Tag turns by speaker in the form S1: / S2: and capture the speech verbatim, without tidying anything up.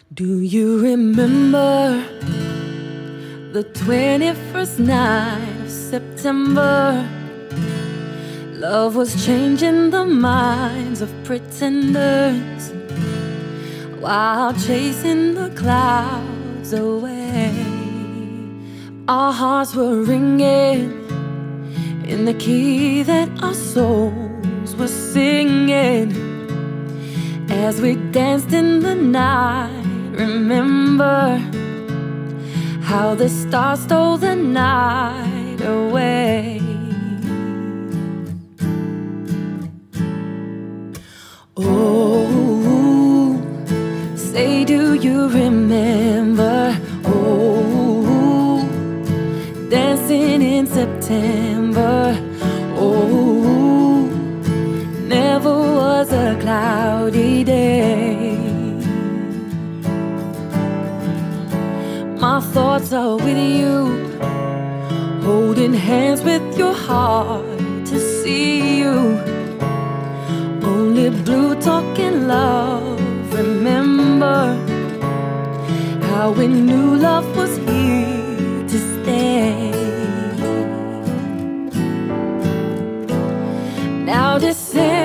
S1: Do you remember the twenty-first night of September? Love was changing the minds of pretenders while chasing the clouds away. Our hearts were ringing in the key that our souls were singing as we danced in the night. Remember how the stars stole the night away. Oh, say, do you remember? Oh, dancing in September. Oh, never was a cloudy day. My thoughts are with you, holding hands with your heart to see you. Only blue talking love. Remember how we knew love was here to stay. Now December